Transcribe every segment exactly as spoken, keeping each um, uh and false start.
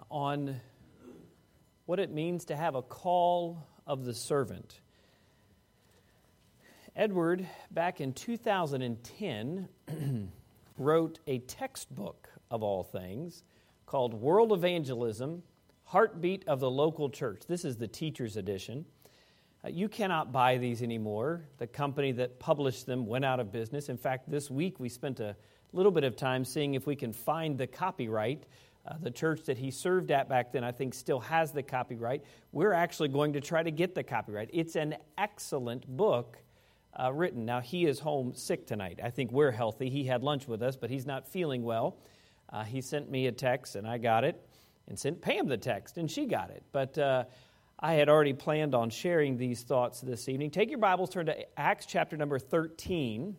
on what it means to have a call of the servant. Edward, back in two thousand ten, wrote a textbook of all things called World Evangelism, Heartbeat of the Local Church. This is the teacher's edition. Uh, you cannot buy these anymore. The company that published them went out of business. In fact, this week we spent a little bit of time seeing if we can find the copyright. Uh, the church that he served at back then, I think, still has the copyright. We're actually going to try to get the copyright. It's an excellent book uh, written. Now, he is home sick tonight. I think we're healthy. He had lunch with us, but he's not feeling well. Uh, he sent me a text, and I got it, and sent Pam the text, and she got it. But uh, I had already planned on sharing these thoughts this evening. Take your Bibles, turn to Acts chapter number thirteen.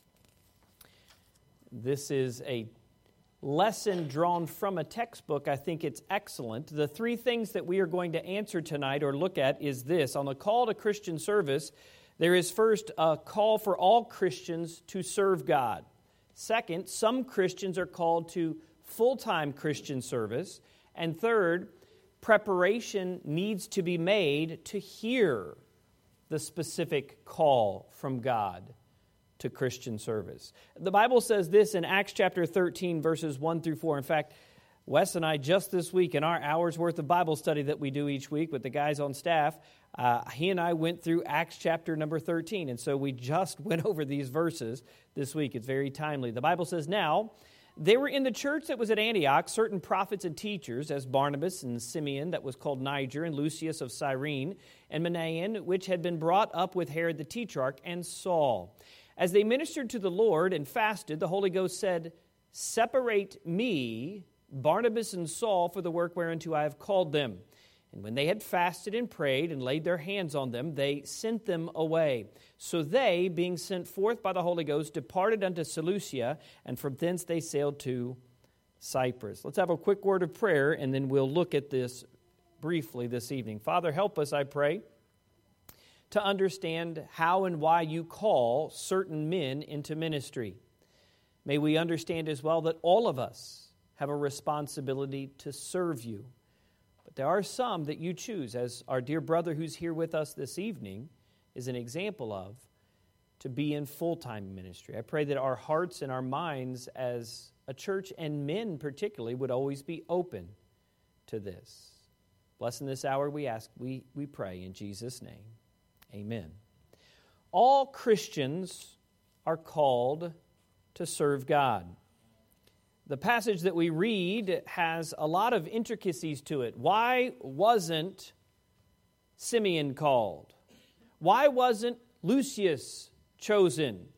This is a lesson drawn from a textbook. I think it's excellent. The three things that we are going to answer tonight or look at is this. On the call to Christian service, there is first a call for all Christians to serve God. Second, some Christians are called to full-time Christian service. And third, preparation needs to be made to hear the specific call from God to Christian service. The Bible says this in Acts chapter thirteen, verses one through four. In fact, Wes and I just this week, in our hour's worth of Bible study that we do each week with the guys on staff, uh, he and I went through Acts chapter number thirteen. And so we just went over these verses this week. It's very timely. The Bible says, "Now, they were in the church that was at Antioch, certain prophets and teachers, as Barnabas and Simeon, that was called Niger, and Lucius of Cyrene, and Manaen, which had been brought up with Herod the Tetrarch, and Saul. As they ministered to the Lord and fasted, the Holy Ghost said, 'Separate me, Barnabas and Saul, for the work whereunto I have called them.' And when they had fasted and prayed and laid their hands on them, they sent them away. So they, being sent forth by the Holy Ghost, departed unto Seleucia, and from thence they sailed to Cyprus." Let's have a quick word of prayer, and then we'll look at this briefly this evening. Father, help us, I pray, to understand how and why you call certain men into ministry. May we understand as well that all of us have a responsibility to serve you. But there are some that you choose, as our dear brother who's here with us this evening is an example of, to be in full-time ministry. I pray that our hearts and our minds as a church, and men particularly, would always be open to this. Bless in this hour, we ask, we, we pray in Jesus' name. Amen. All Christians are called to serve God. The passage that we read has a lot of intricacies to it. Why wasn't Simeon called? Why wasn't Lucius chosen?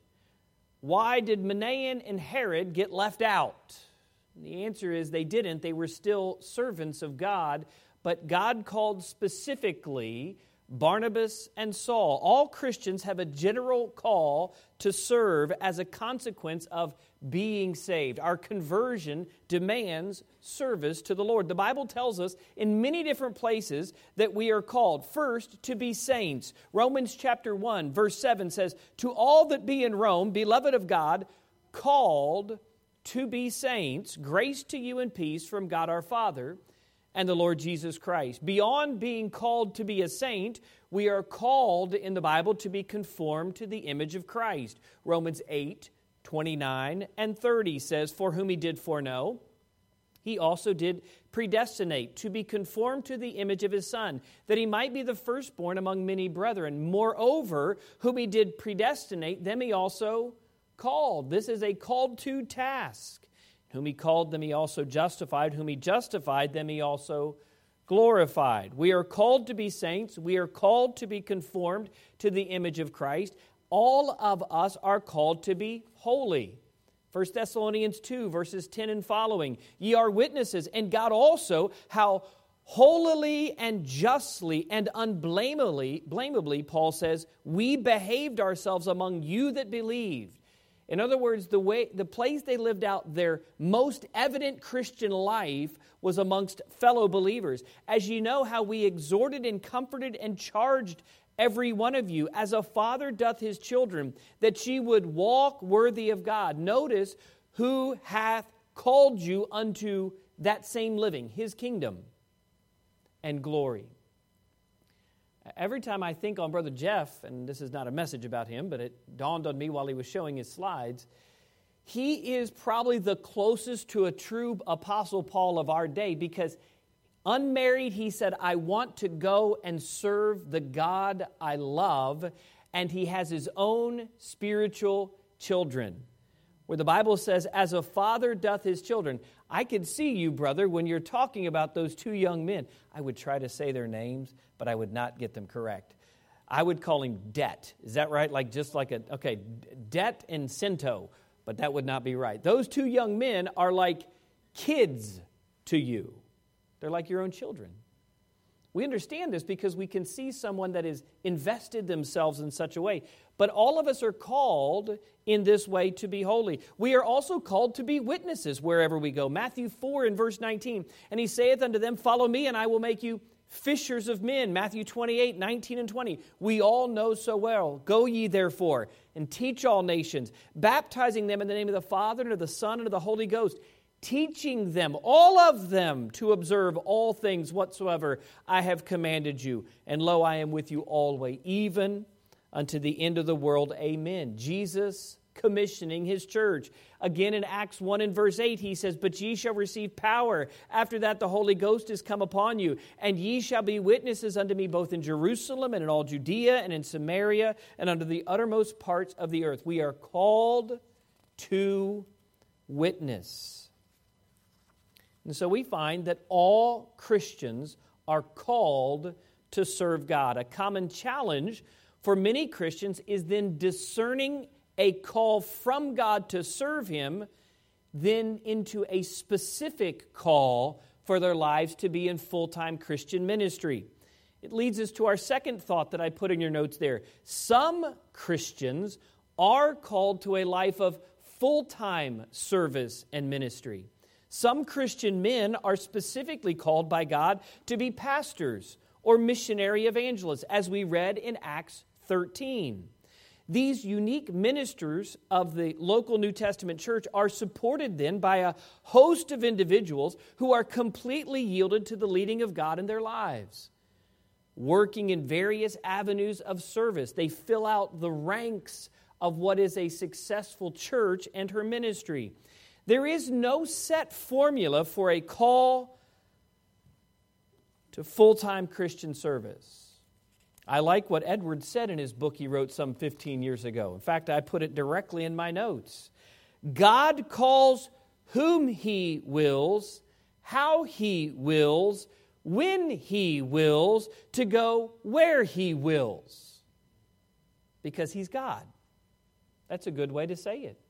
Why did Manaen and Herod get left out? The answer is they didn't. They were still servants of God, but God called specifically Barnabas and Saul. All Christians have a general call to serve as a consequence of being saved. Our conversion demands service to the Lord. The Bible tells us in many different places that we are called, first, to be saints. Romans chapter one, verse seven says, "To all that be in Rome, beloved of God, called to be saints, grace to you and peace from God our Father and the Lord Jesus Christ." Beyond being called to be a saint, we are called in the Bible to be conformed to the image of Christ. Romans eight, twenty-nine and thirty says, "For whom he did foreknow, he also did predestinate to be conformed to the image of his Son, that he might be the firstborn among many brethren. Moreover, whom he did predestinate, them he also called." This is a called to task. "Whom he called, them he also justified. Whom he justified, them he also glorified." We are called to be saints. We are called to be conformed to the image of Christ. All of us are called to be holy. First Thessalonians two, verses ten and following. "Ye are witnesses, and God also, how holily and justly and unblameably, blamably, Paul says, we behaved ourselves among you that believed." In other words, the way, the place they lived out their most evident Christian life was amongst fellow believers. As you know, how we exhorted and comforted and charged every one of you, as a father doth his children, that ye would walk worthy of God. Notice, who hath called you unto that same living, His kingdom and glory. Every time I think on Brother Jeff, and this is not a message about him, but it dawned on me while he was showing his slides, he is probably the closest to a true Apostle Paul of our day, because unmarried, he said, I want to go and serve the God I love, and he has his own spiritual children, where the Bible says, as a father doth his children. I could see you, brother, when you're talking about those two young men. I would try to say their names, but I would not get them correct. I would call him Det. Is that right? Like just like a, okay, Det and Cento, but that would not be right. Those two young men are like kids to you. They're like your own children. We understand this because we can see someone that has invested themselves in such a way. But all of us are called in this way to be holy. We are also called to be witnesses wherever we go. Matthew four and verse nineteen, and he saith unto them, follow me, and I will make you fishers of men. Matthew twenty-eight, nineteen and twenty. We all know so well. Go ye therefore, and teach all nations, baptizing them in the name of the Father, and of the Son, and of the Holy Ghost, teaching them, all of them, to observe all things whatsoever I have commanded you. And lo, I am with you always, even unto the end of the world. Amen. Jesus commissioning His church. Again in Acts one and verse eight, He says, but ye shall receive power. After that the Holy Ghost is come upon you. And ye shall be witnesses unto me both in Jerusalem and in all Judea and in Samaria and unto the uttermost parts of the earth. We are called to witness. And so we find that all Christians are called to serve God. A common challenge for many Christians is then discerning a call from God to serve Him, then into a specific call for their lives to be in full-time Christian ministry. It leads us to our second thought that I put in your notes there. Some Christians are called to a life of full-time service and ministry. Some Christian men are specifically called by God to be pastors or missionary evangelists, as we read in Acts thirteen. These unique ministers of the local New Testament church are supported then by a host of individuals who are completely yielded to the leading of God in their lives, working in various avenues of service. They fill out the ranks of what is a successful church and her ministry. There is no set formula for a call to full-time Christian service. I like what Edward said in his book he wrote some fifteen years ago. In fact, I put it directly in my notes. God calls whom He wills, how He wills, when He wills, to go where He wills. Because He's God. That's a good way to say it.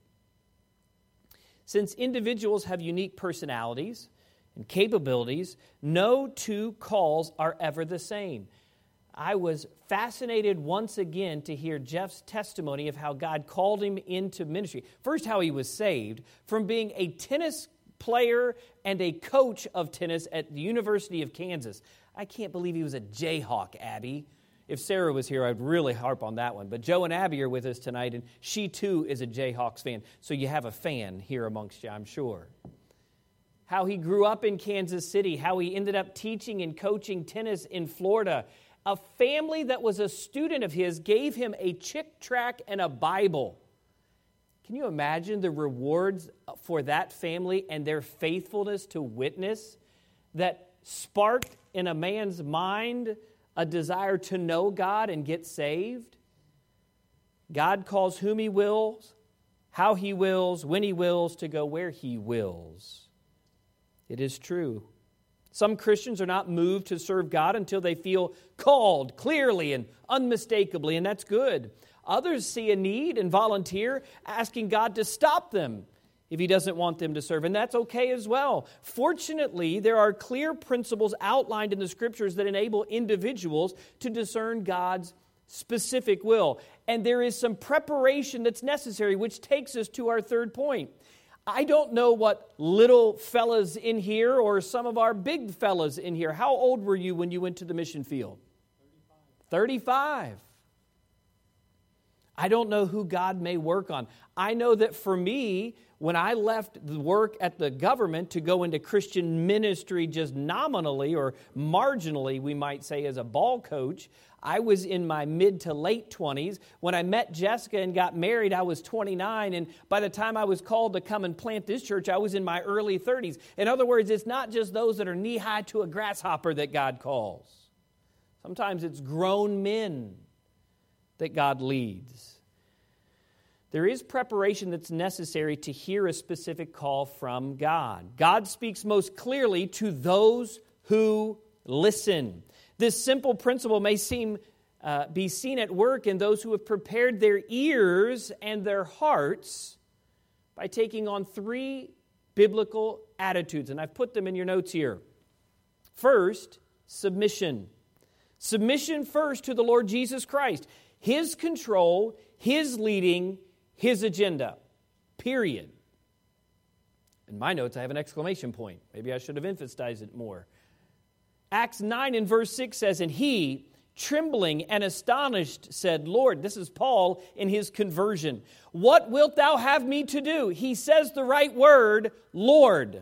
Since individuals have unique personalities and capabilities, no two calls are ever the same. I was fascinated once again to hear Jeff's testimony of how God called him into ministry. First, how he was saved from being a tennis player and a coach of tennis at the University of Kansas. I can't believe he was a Jayhawk, Abby. If Sarah was here, I'd really harp on that one. But Joe and Abby are with us tonight, and she too is a Jayhawks fan. So you have a fan here amongst you, I'm sure. How he grew up in Kansas City, how he ended up teaching and coaching tennis in Florida. A family that was a student of his gave him a Chick tract and a Bible. Can you imagine the rewards for that family and their faithfulness to witness that sparked in a man's mind a desire to know God and get saved? God calls whom He wills, how He wills, when He wills, to go where He wills. It is true. Some Christians are not moved to serve God until they feel called clearly and unmistakably, and that's good. Others see a need and volunteer, asking God to stop them if He doesn't want them to serve, and that's okay as well. Fortunately, there are clear principles outlined in the Scriptures that enable individuals to discern God's specific will. And there is some preparation that's necessary, which takes us to our third point. I don't know what little fellas in here or some of our big fellas in here, how old were you when you went to the mission field? thirty-five. thirty-five. I don't know who God may work on. I know that for me, when I left the work at the government to go into Christian ministry just nominally or marginally, we might say, as a ball coach, I was in my mid to late twenties. When I met Jessica and got married, I was twenty-nine. And by the time I was called to come and plant this church, I was in my early thirties. In other words, it's not just those that are knee-high to a grasshopper that God calls. Sometimes it's grown men that God leads. There is preparation that's necessary to hear a specific call from God. God speaks most clearly to those who listen. This simple principle may seem uh, be seen at work in those who have prepared their ears and their hearts by taking on three biblical attitudes, and I've put them in your notes here. First, submission. Submission first to the Lord Jesus Christ. His control, His leading, His agenda. Period. In my notes, I have an exclamation point. Maybe I should have emphasized it more. Acts nine and verse six says, "And he, trembling and astonished, said, Lord," this is Paul in his conversion, "what wilt thou have me to do?" He says the right word, Lord.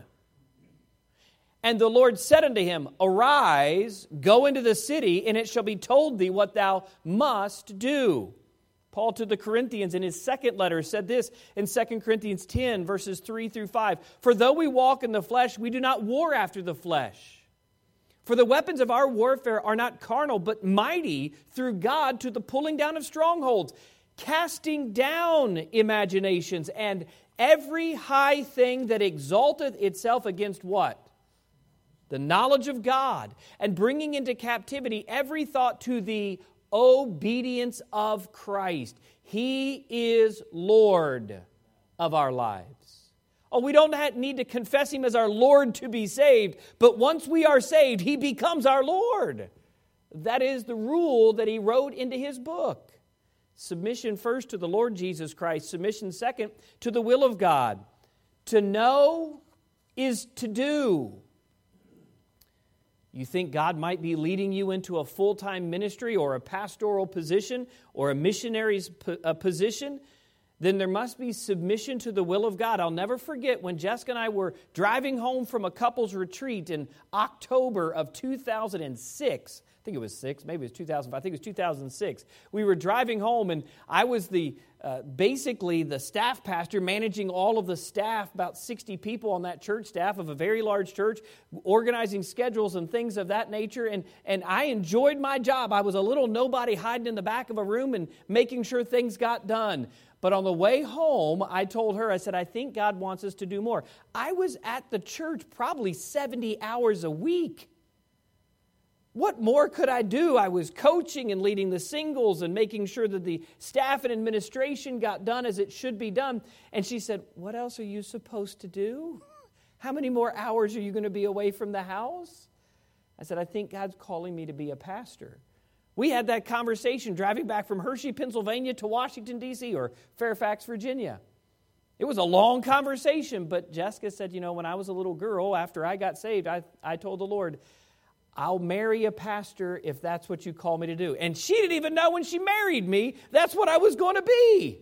And the Lord said unto him, "Arise, go into the city, and it shall be told thee what thou must do." Paul to the Corinthians in his second letter said this in Second Corinthians ten, verses three through five. "For though we walk in the flesh, we do not war after the flesh. For the weapons of our warfare are not carnal, but mighty through God to the pulling down of strongholds, casting down imaginations, and every high thing that exalteth itself against" what? The knowledge of God, and bringing into captivity every thought to the obedience of Christ. He is Lord of our lives. Oh, we don't need to confess Him as our Lord to be saved, but once we are saved, He becomes our Lord. That is the rule that He wrote into His book. Submission first to the Lord Jesus Christ. Submission second to the will of God. To know is to do. You think God might be leading you into a full-time ministry or a pastoral position or a missionary's position? Then there must be submission to the will of God. I'll never forget when Jessica and I were driving home from a couple's retreat in October of two thousand six. I think it was six, maybe it was two thousand five. I think it was two thousand six. We were driving home, and I was the uh, basically the staff pastor managing all of the staff, about sixty people on that church staff of a very large church, organizing schedules and things of that nature. And, and I enjoyed my job. I was a little nobody hiding in the back of a room and making sure things got done. But on the way home, I told her, I said, I think God wants us to do more. I was at the church probably seventy hours a week. What more could I do? I was coaching and leading the singles and making sure that the staff and administration got done as it should be done. And she said, what else are you supposed to do? How many more hours are you going to be away from the house? I said, I think God's calling me to be a pastor. We had that conversation driving back from Hershey, Pennsylvania to Washington, D C or Fairfax, Virginia. It was a long conversation, but Jessica said, you know, when I was a little girl, after I got saved, I, I told the Lord, I'll marry a pastor if that's what you call me to do. And she didn't even know when she married me that's what I was going to be.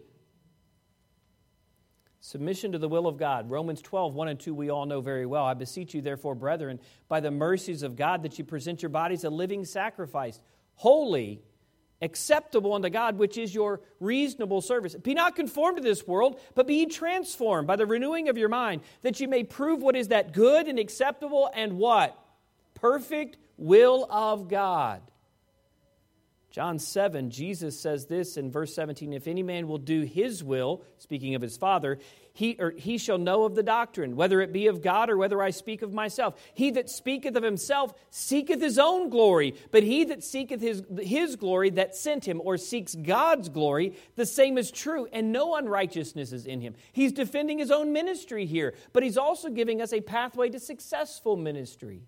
Submission to the will of God. Romans twelve, one and two we all know very well. I beseech you, therefore, brethren, by the mercies of God, that you present your bodies a living sacrifice, holy, acceptable unto God, which is your reasonable service. Be not conformed to this world, but be ye transformed by the renewing of your mind, that you may prove what is that good and acceptable and what? Perfect will of God. John seven, Jesus says this in verse seventeen, if any man will do his will, speaking of his Father, he, or he shall know of the doctrine, whether it be of God or whether I speak of myself. He that speaketh of himself seeketh his own glory, but he that seeketh his, his glory that sent him, or seeks God's glory, the same is true, and no unrighteousness is in him. He's defending his own ministry here, but he's also giving us a pathway to successful ministry.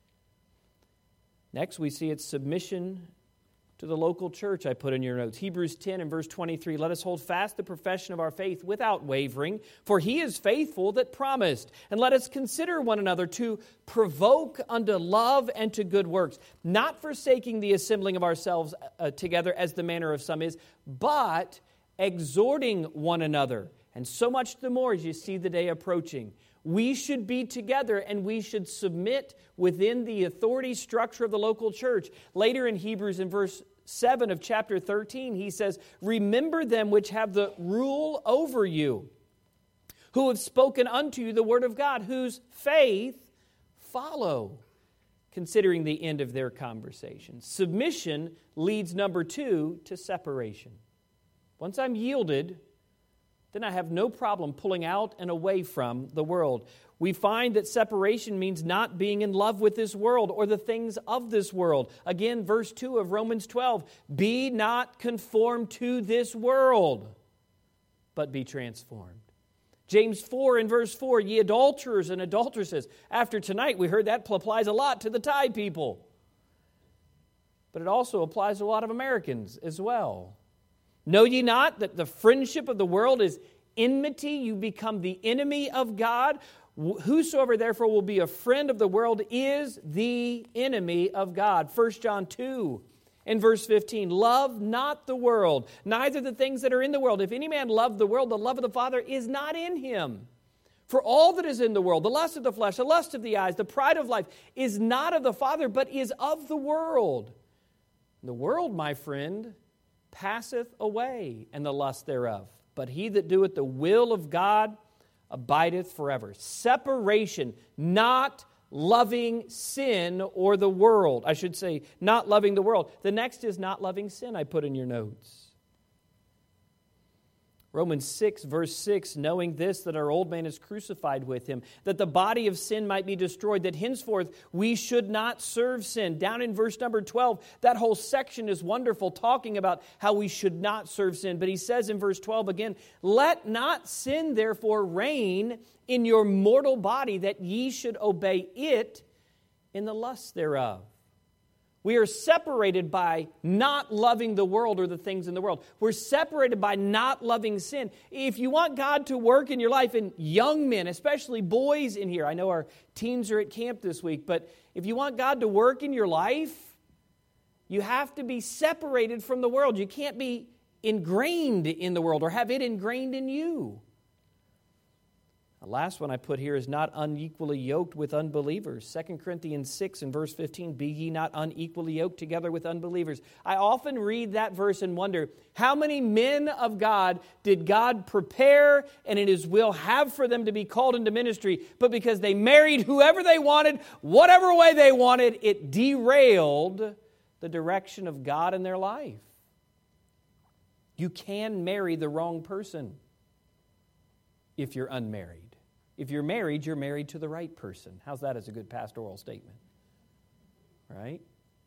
Next, we see its submission to the local church, I put in your notes. Hebrews ten and verse twenty-three, let us hold fast the profession of our faith without wavering, for he is faithful that promised. And let us consider one another to provoke unto love and to good works, not forsaking the assembling of ourselves uh, together as the manner of some is, but exhorting one another, and so much the more as you see the day approaching. We should be together and we should submit within the authority structure of the local church. Later in Hebrews, in verse seven of chapter thirteen, he says, "Remember them which have the rule over you, who have spoken unto you the word of God, whose faith follow," considering the end of their conversation. Submission leads, number two, to separation. Once I'm yielded, then I have no problem pulling out and away from the world. We find that separation means not being in love with this world or the things of this world. Again, verse two of Romans twelve, "Be not conformed to this world, but be transformed." James four in verse four, "Ye adulterers and adulteresses." After tonight, we heard that applies a lot to the Thai people. But it also applies to a lot of Americans as well. "Know ye not that the friendship of the world is enmity? You become the enemy of God. Whosoever therefore will be a friend of the world is the enemy of God." First John two in verse fifteen, "Love not the world, neither the things that are in the world. If any man love the world, the love of the Father is not in him. For all that is in the world, the lust of the flesh, the lust of the eyes, the pride of life, is not of the Father, but is of the world. The world, my friend, passeth away, and the lust thereof. But he that doeth the will of God abideth forever." Separation, not loving sin or the world. I should say, not loving the world. The next is not loving sin, I put in your notes. Romans six, verse six, "Knowing this, that our old man is crucified with him, that the body of sin might be destroyed, that henceforth we should not serve sin." Down in verse number twelve, that whole section is wonderful, talking about how we should not serve sin. But he says in verse twelve again, "Let not sin therefore reign in your mortal body, that ye should obey it in the lust thereof." We are separated by not loving the world or the things in the world. We're separated by not loving sin. If you want God to work in your life, and young men, especially boys in here, I know our teens are at camp this week, but if you want God to work in your life, you have to be separated from the world. You can't be ingrained in the world or have it ingrained in you. The last one I put here is not unequally yoked with unbelievers. Second Corinthians six and verse fifteen, "Be ye not unequally yoked together with unbelievers." I often read that verse and wonder, how many men of God did God prepare and in His will have for them to be called into ministry, but because they married whoever they wanted, whatever way they wanted, it derailed the direction of God in their life. You can marry the wrong person if you're unmarried. If you're married, you're married to the right person. How's that as a good pastoral statement? Right?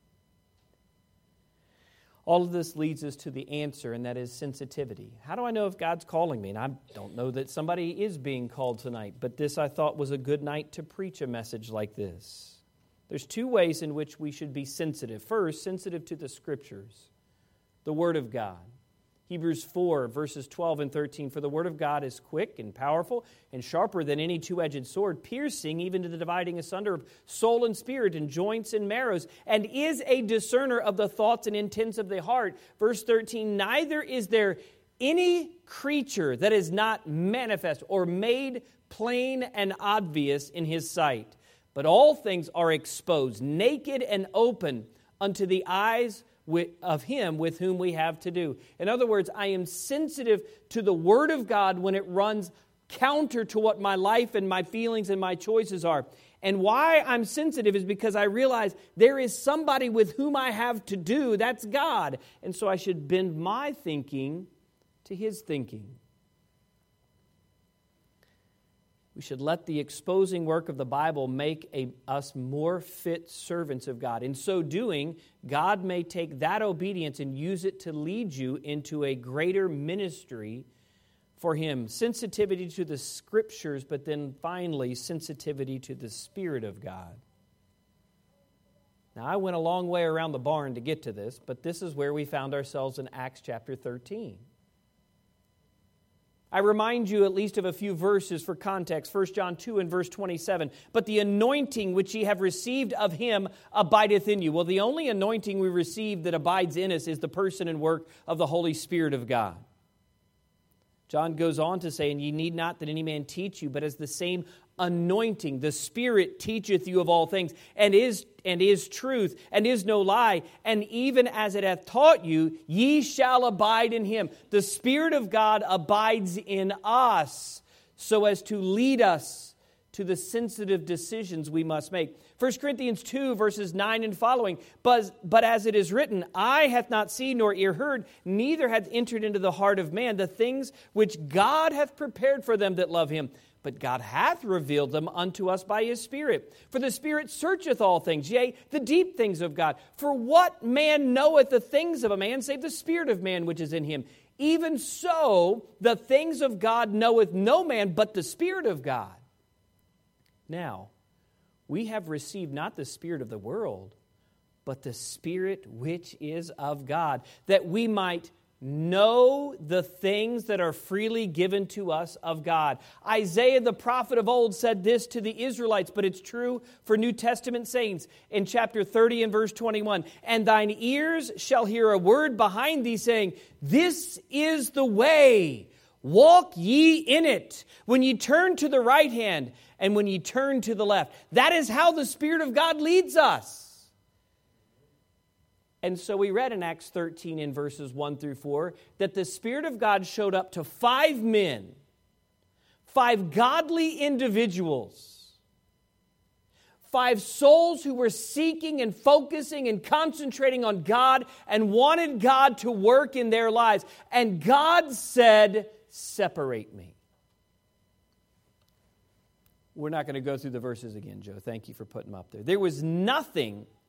All of this leads us to the answer, and that is sensitivity. How do I know if God's calling me? And I don't know that somebody is being called tonight, but this I thought was a good night to preach a message like this. There's two ways in which we should be sensitive. First, sensitive to the Scriptures, the Word of God. Hebrews four, verses twelve and thirteen, "For the word of God is quick and powerful and sharper than any two-edged sword, piercing even to the dividing asunder of soul and spirit and joints and marrows, and is a discerner of the thoughts and intents of the heart." Verse thirteen, "Neither is there any creature that is not manifest or made plain and obvious in His sight, but all things are exposed, naked and open unto the eyes of Him with whom we have to do." In other words, I am sensitive to the Word of God when it runs counter to what my life and my feelings and my choices are. And why I'm sensitive is because I realize there is somebody with whom I have to do. That's God. And so I should bend my thinking to His thinking. We should let the exposing work of the Bible make a, us more fit servants of God. In so doing, God may take that obedience and use it to lead you into a greater ministry for Him. Sensitivity to the Scriptures, but then finally, sensitivity to the Spirit of God. Now, I went a long way around the barn to get to this, but this is where we found ourselves in Acts chapter thirteen. I remind you at least of a few verses for context. First John two and verse twenty-seven. "But the anointing which ye have received of Him abideth in you." Well, the only anointing we receive that abides in us is the person and work of the Holy Spirit of God. John goes on to say, and ye need not that any man teach you, but as the same anointing, the Spirit teacheth you of all things, and is and is truth, and is no lie, and even as it hath taught you, ye shall abide in him. The Spirit of God abides in us, so as to lead us to the sensitive decisions we must make. First Corinthians two, verses nine and following. But, but as it is written, eye hath not seen nor ear heard, neither hath entered into the heart of man the things which God hath prepared for them that love him. But God hath revealed them unto us by his Spirit. For the Spirit searcheth all things, yea, the deep things of God. For what man knoweth the things of a man, save the Spirit of man which is in him? Even so, the things of God knoweth no man, but the Spirit of God. Now, we have received not the spirit of the world, but the Spirit which is of God, that we might know the things that are freely given to us of God. Isaiah the prophet of old said this to the Israelites, but it's true for New Testament saints in chapter thirty and verse twenty-one. And thine ears shall hear a word behind thee saying, this is the way, walk ye in it. When ye turn to the right hand and when ye turn to the left. That is how the Spirit of God leads us. And so we read in Acts thirteen in verses one through four that the Spirit of God showed up to five men, five godly individuals, five souls who were seeking and focusing and concentrating on God and wanted God to work in their lives. And God said, separate me. We're not going to go through the verses again, Joe. Thank you for putting them up there. There was nothing